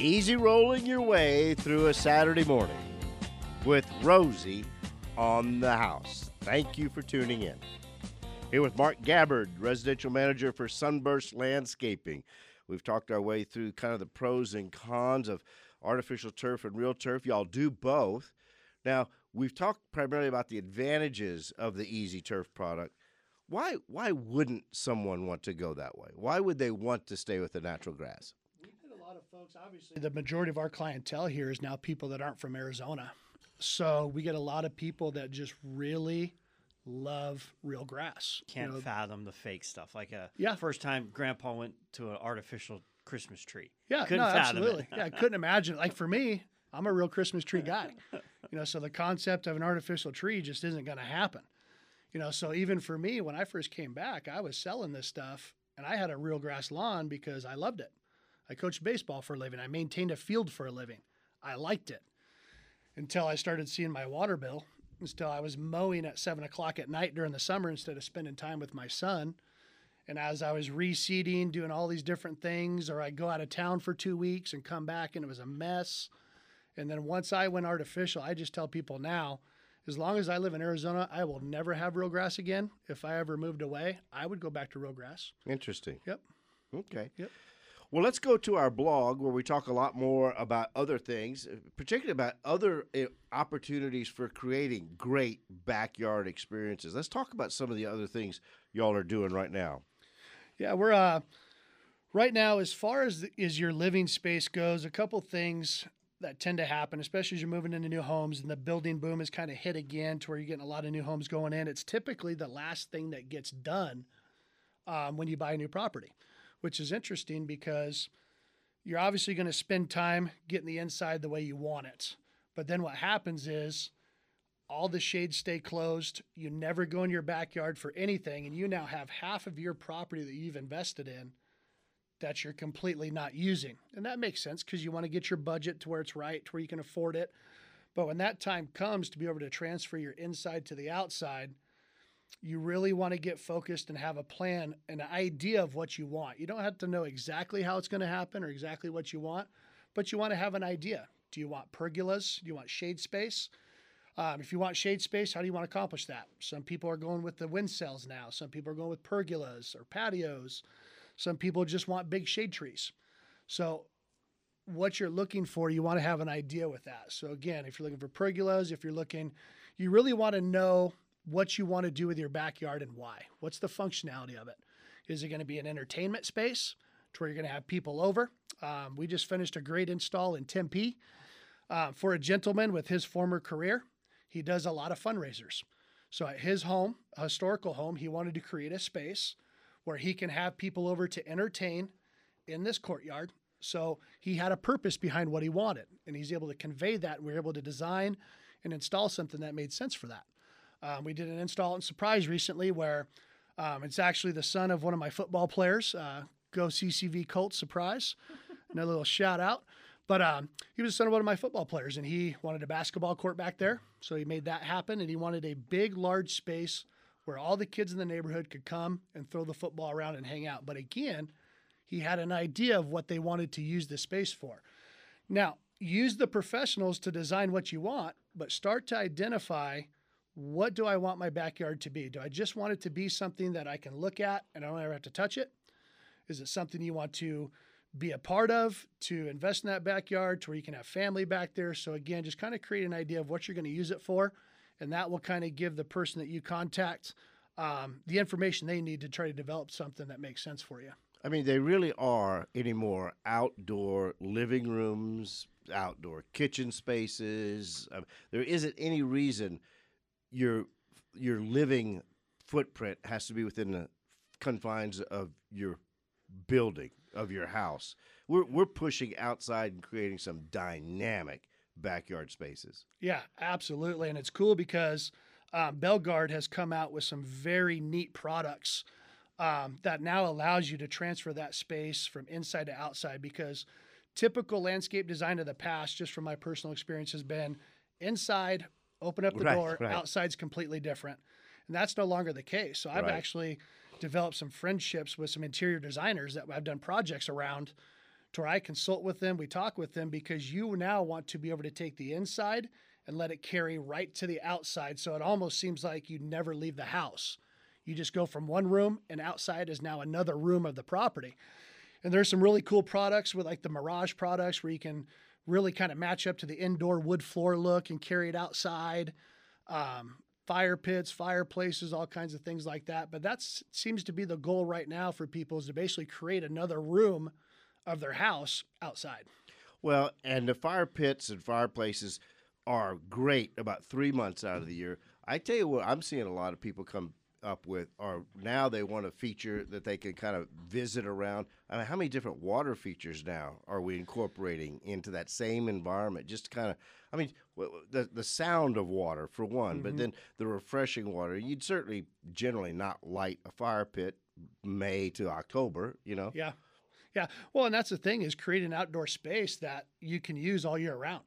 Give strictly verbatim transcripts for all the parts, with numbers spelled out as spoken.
easy rolling your way through a Saturday morning with Rosie on the house. Thank you for tuning in. Here with Mark Gabbard, residential manager for Sunburst Landscaping. We've talked our way through kind of the pros and cons of artificial turf and real turf. Y'all do both. Now, we've talked primarily about the advantages of the Easy Turf product. Why why wouldn't someone want to go that way? Why would they want to stay with the natural grass? We get a lot of folks, obviously, the majority of our clientele here is now people that aren't from Arizona. So we get a lot of people that just really love real grass. Can't you know, fathom the fake stuff. Like a Yeah. first time Grandpa went to an artificial Christmas tree. Yeah, Couldn't no, fathom it. absolutely. Yeah, I couldn't imagine. Like for me, I'm a real Christmas tree guy. You know, so the concept of an artificial tree just isn't going to happen. You know, so even for me, when I first came back, I was selling this stuff, and I had a real grass lawn because I loved it. I coached baseball for a living. I maintained a field for a living. I liked it until I started seeing my water bill. Until I was mowing at seven o'clock at night during the summer instead of spending time with my son. And as I was reseeding, doing all these different things, or I'd go out of town for two weeks and come back and it was a mess. And then once I went artificial, I just tell people now, as long as I live in Arizona, I will never have real grass again. If I ever moved away, I would go back to real grass. Interesting. Yep. Okay. Yep. Well, let's go to our blog where we talk a lot more about other things, particularly about other uh, opportunities for creating great backyard experiences. Let's talk about some of the other things y'all are doing right now. Yeah, we're uh, right now, as far as, the, as your living space goes, a couple things that tend to happen, especially as you're moving into new homes and the building boom is kind of hit again to where you're getting a lot of new homes going in. It's typically the last thing that gets done um, when you buy a new property, which is interesting because you're obviously going to spend time getting the inside the way you want it. But then what happens is all the shades stay closed. You never go in your backyard for anything. And you now have half of your property that you've invested in that you're completely not using. And that makes sense because you want to get your budget to where it's right, to where you can afford it. But when that time comes to be able to transfer your inside to the outside, you really want to get focused and have a plan, an idea of what you want. You don't have to know exactly how it's going to happen or exactly what you want, but you want to have an idea. Do you want pergolas? Do you want shade space? Um, if you want shade space, how do you want to accomplish that? Some people are going with the wind cells now. Some people are going with pergolas or patios. Some people just want big shade trees. So what you're looking for, you want to have an idea with that. So again, if you're looking for pergolas, if you're looking, you really want to know what you want to do with your backyard and why. What's the functionality of it? Is it going to be an entertainment space to where you're going to have people over? Um, we just finished a great install in Tempe uh, for a gentleman with his former career. He does a lot of fundraisers. So at his home, a historical home, he wanted to create a space where he can have people over to entertain in this courtyard. So he had a purpose behind what he wanted, and he's able to convey that, and we were able to design and install something that made sense for that. Um, we did an install and surprise recently where um, it's actually the son of one of my football players. Uh, go C C V Colts, surprise. Another little shout out. But um, he was the son of one of my football players, and he wanted a basketball court back there. So he made that happen, and he wanted a big, large space where all the kids in the neighborhood could come and throw the football around and hang out. But again, he had an idea of what they wanted to use the space for. Now, use the professionals to design what you want, but start to identify, what do I want my backyard to be? Do I just want it to be something that I can look at and I don't ever have to touch it? Is it something you want to be a part of, to invest in that backyard to where you can have family back there? So again, just kind of create an idea of what you're going to use it for. And that will kind of give the person that you contact um, the information they need to try to develop something that makes sense for you. I mean, they really are anymore outdoor living rooms, outdoor kitchen spaces. Um, there isn't any reason your your living footprint has to be within the confines of your building, of your house. We're we're pushing outside and creating some dynamic backyard spaces. Yeah, absolutely. And it's cool because um, Belgard has come out with some very neat products um, that now allows you to transfer that space from inside to outside, because typical landscape design of the past, just from my personal experience, has been inside, open up the Right, door, right. outside's completely different. And that's no longer the case. So I've Right. actually developed some friendships with some interior designers that I've done projects around to where I consult with them, we talk with them, because you now want to be able to take the inside and let it carry right to the outside. So it almost seems like you never leave the house. You just go from one room, and outside is now another room of the property. And there's some really cool products with like the Mirage products where you can really kind of match up to the indoor wood floor look and carry it outside. Um, fire pits, fireplaces, all kinds of things like that. But that seems to be the goal right now for people, is to basically create another room of their house outside. Well, and the fire pits and fireplaces are great about three months out of the year. I tell you what, I'm seeing a lot of people come up with, or now they want a feature that they can kind of visit around. I mean, how many different water features now are we incorporating into that same environment? Just kind of, I mean, the the sound of water for one, mm-hmm. but then the refreshing water. You'd certainly generally not light a fire pit May to October, you know? Yeah. Yeah. Well, and that's the thing, is create an outdoor space that you can use all year round.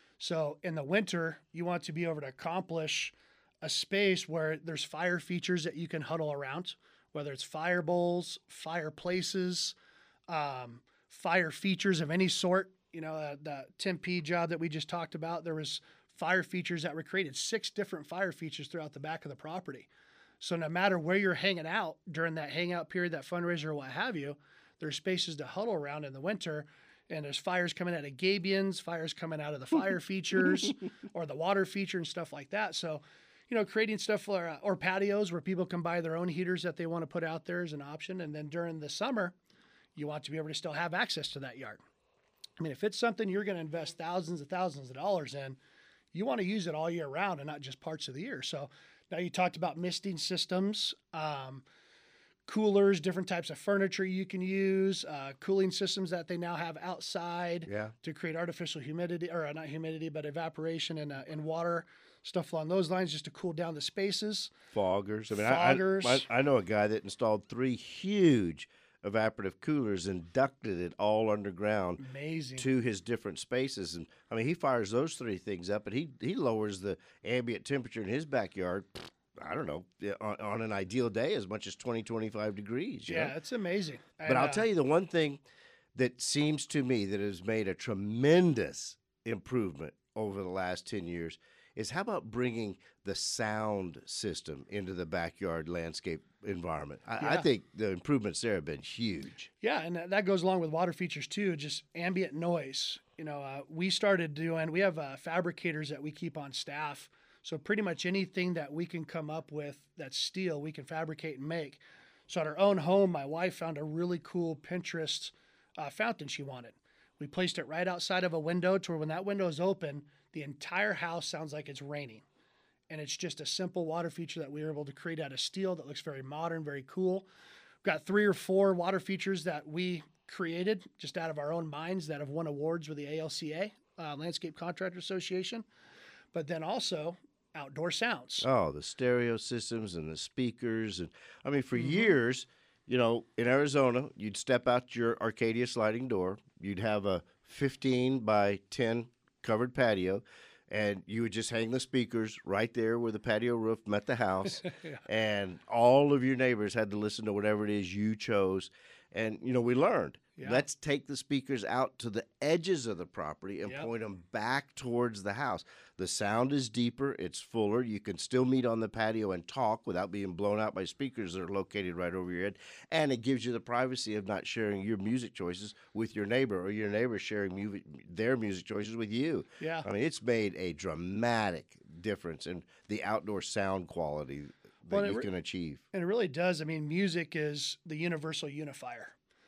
So in the winter, you want to be able to accomplish a space where there's fire features that you can huddle around, whether it's fire bowls, fireplaces, um, fire features of any sort. You know, uh, the Tempe job that we just talked about, there was fire features that were created, six different fire features throughout the back of the property. So no matter where you're hanging out during that hangout period, that fundraiser or what have you, there's spaces to huddle around in the winter. And there's fires coming out of gabions, fires coming out of the fire features or the water feature and stuff like that. So, you know, creating stuff for, uh, or patios where people can buy their own heaters that they want to put out there is an option. And then during the summer, you want to be able to still have access to that yard. I mean, if it's something you're going to invest thousands and thousands of dollars in, you want to use it all year round and not just parts of the year. So now you talked about misting systems, um, coolers, different types of furniture you can use, uh, cooling systems that they now have outside yeah. to create artificial humidity, or not humidity, but evaporation and, uh, and water, stuff along those lines, just to cool down the spaces. Foggers. I mean, Foggers. I, I, I know a guy that installed three huge evaporative coolers and ducted it all underground. Amazing. To his different spaces. And I mean, he fires those three things up, and he, he lowers the ambient temperature in his backyard, I don't know, on, on an ideal day as much as twenty, twenty-five degrees. You yeah, know? It's amazing. But and, I'll uh, tell you the one thing that seems to me that has made a tremendous improvement over the last ten years is how about bringing the sound system into the backyard landscape environment? I, Yeah. I think the improvements there have been huge. Yeah, and that- that goes along with water features too, just ambient noise. You know, uh, we started doing, we have uh, fabricators that we keep on staff. So pretty much anything that we can come up with that's steel, we can fabricate and make. So at our own home, my wife found a really cool Pinterest uh, fountain she wanted. We placed it right outside of a window to where when that window is open, the entire house sounds like it's raining. And it's just a simple water feature that we were able to create out of steel that looks very modern, very cool. We've got three or four water features that we created just out of our own minds that have won awards with the A L C A, uh, Landscape Contractor Association. But then also outdoor sounds. Oh, the stereo systems and the speakers. And I mean, for Mm-hmm. years, you know, in Arizona, you'd step out your Arcadia sliding door. You'd have a fifteen by ten covered patio, and you would just hang the speakers right there where the patio roof met the house. Yeah. And all of your neighbors had to listen to whatever it is you chose. And, you know, we learned. Yeah. Let's take the speakers out to the edges of the property and Yep. point them back towards the house. The sound is deeper, it's fuller. You can still meet on the patio and talk without being blown out by speakers that are located right over your head. And it gives you the privacy of not sharing your music choices with your neighbor, or your neighbor sharing mu- their music choices with you. Yeah. I mean, it's made a dramatic difference in the outdoor sound quality that Well, it you re- can achieve. And it really does. I mean, music is the universal unifier.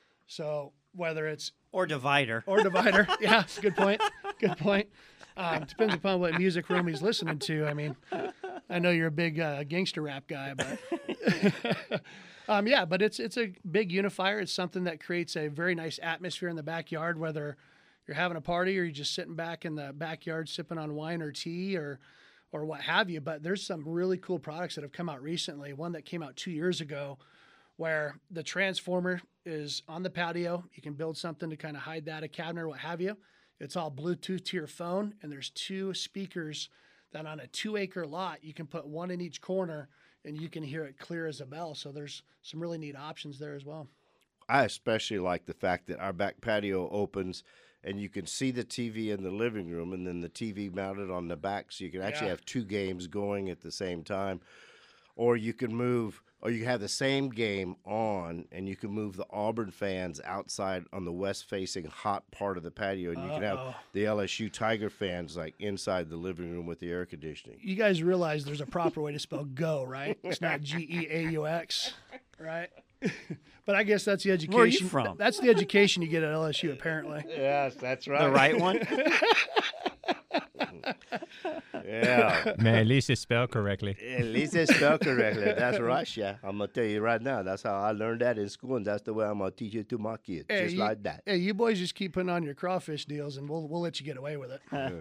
So whether it's Or divider. or divider, yeah, good point. Good point. Um, depends upon what music room he's listening to. I mean, I know you're a big uh, gangster rap guy, but um, yeah, but it's it's a big unifier. It's something that creates a very nice atmosphere in the backyard, whether you're having a party or you're just sitting back in the backyard sipping on wine or tea or or what have you. But there's some really cool products that have come out recently. One that came out two years ago, where the transformer is on the patio. You can build something to kind of hide that, a cabinet or what have you. It's all Bluetooth to your phone, and there's two speakers that on a two-acre lot, you can put one in each corner, and you can hear it clear as a bell. So there's some really neat options there as well. I especially like the fact that our back patio opens and you can see the T V in the living room and then the T V mounted on the back, so you can actually Yeah. have two games going at the same time. Or you can move, or you have the same game on, and you can move the Auburn fans outside on the west-facing hot part of the patio, and you can have Uh-oh. the L S U Tiger fans like inside the living room with the air conditioning. You guys realize there's a proper way to spell go, right? It's not G E A U X, right? But I guess that's the education. Where are you from? That's the education you get at L S U, apparently. Yes, that's right. The right one? Yeah. Man, at least it's spelled correctly. At least it's spelled correctly. That's Russia. I'm gonna tell you right now. That's how I learned that in school, and that's the way I'm gonna teach it to my kids, Hey, just you, like that. Hey, you boys just keep putting on your crawfish deals, and we'll we'll let you get away with it.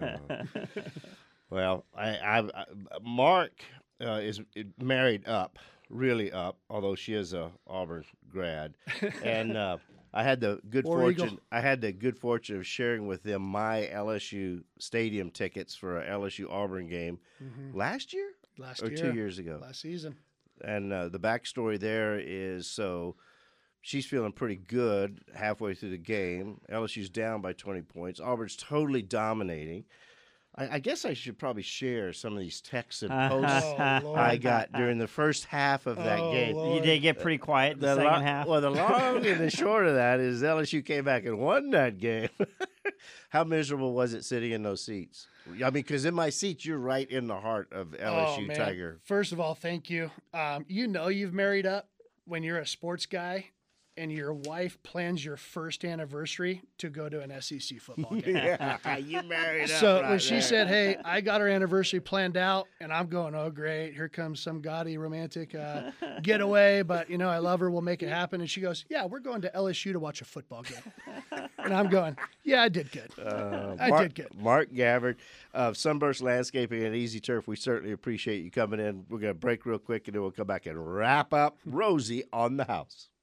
Well, I, I, I Mark uh, is married up, really up, although she is a Auburn grad, and uh, I had the good War fortune. Eagle. I had the good fortune of sharing with them my L S U stadium tickets for a L S U Auburn game last year Last or year, two years ago. last season. And uh, the backstory there is so she's feeling pretty good halfway through the game. L S U's down by twenty points. Auburn's totally dominating. I, I guess I should probably share some of these texts and posts Oh, Lord. I got during the first half of that Oh, game. Lord. You did get pretty quiet in the, The second lo- half. Well, the long and the short of that is L S U came back and won that game. How miserable was it sitting in those seats? I mean, because in my seats, you're right in the heart of L S U Oh, man. Tiger. First of all, thank you. Um, you know you've married up when you're a sports guy and your wife plans your first anniversary to go to an S E C football game. Yeah, you married up. So right when she there. said, "Hey, I got our anniversary planned out," and I'm going, "Oh, great! Here comes some gaudy romantic uh, getaway." But you know, I love her. We'll make it happen. And she goes, "Yeah, we're going to L S U to watch a football game." And I'm going, "Yeah, I did good. Uh, I Mark, did good." Mark Gabbard of Sunburst Landscaping and Easy Turf, we certainly appreciate you coming in. We're going to break real quick, and then we'll come back and wrap up Rosie on the house.